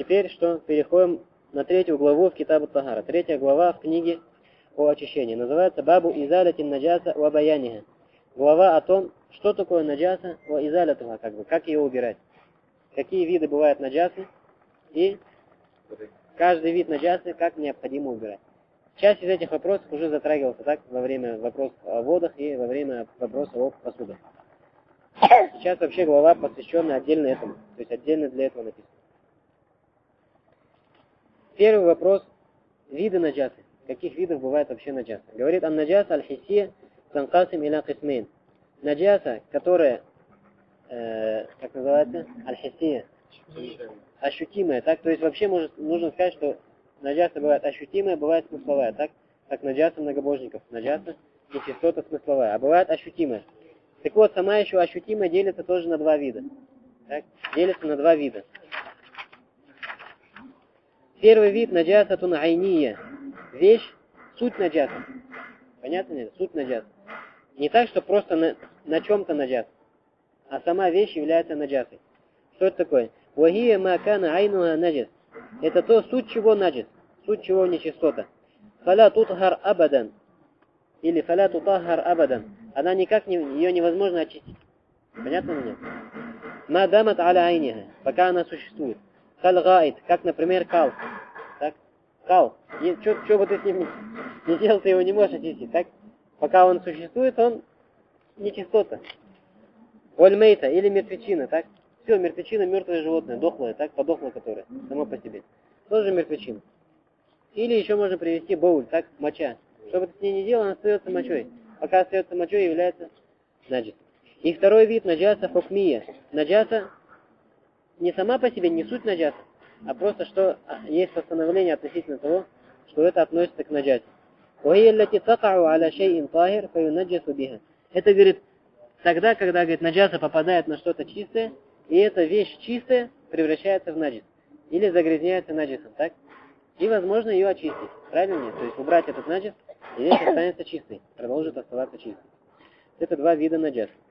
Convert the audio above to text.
Теперь что? Переходим на 3 главу в Китаб ат-Тахара. 3 глава в книге о очищении. Называется Бабу изалятин наджаса ва баяниха. Глава о том, что такое наджаса ва изалятуха, как ее убирать. Какие виды бывают наджасы и каждый вид наджасы как необходимо убирать. Часть из этих вопросов уже затрагивался так во время вопросов о водах и во время вопросов о посудах. Сейчас вообще глава посвященная отдельно этому. То есть отдельно для этого написано. Первый вопрос. Виды наджасы. Каких видов бывает вообще наджаса? Говорит, ан-наджаса аль-хиссия танкасим иля кисмейн. Наджаса, которая, как называется, аль-хиссия, ощутимая, так? То есть вообще нужно сказать, что наджаса бывает ощутимая, бывает смысловая, так? Как наджаса многобожников. Наджаса нечистота смысловая, а бывает ощутимая. Так вот, сама еще ощутимая делится тоже на 2 вида. Так? Делится на 2 вида. Первый вид наджасатун айния. Вещь, суть наджаса. Понятно нет? Суть наджаса. Не так, что просто на чем-то наджас, а сама вещь является наджасой. Что это такое? Вахия макана айнуха наджас. Это то, суть чего наджас, суть чего нечистота. Фаля тутхар абадан. Или фаля тутахар абадан. Она никак ее невозможно очистить. Понятно или нет? Ма дамат аля айниха. Пока она существует. Кал-гаид, как, например, кал. Так? Кал. Что бы ты с ним не делал, ты его не можешь очистить. Так? Пока он существует, он нечистота. Вольмейта, или мертвечина. Так? Все, мертвечина, мертвое животное, дохлое, так? Подохло которое, само по себе. Тоже мертвечина. Или еще можно привести боуль, так? Моча. Что бы ты с ней не делал, она остается мочой. Пока остается мочой, является наджис. И второй вид наджаса хукмия. Наджаса не сама по себе, не суть наджаса, а просто что есть постановление относительно того, что это относится к наджасе. Это, говорит, тогда, когда, говорит, наджаса попадает на что-то чистое, и эта вещь чистая превращается в наджис. Или загрязняется наджисом, так? И возможно ее очистить. Правильно нет? То есть убрать этот наджис, и вещь останется чистой, продолжит оставаться чистой. Это 2 вида наджаса.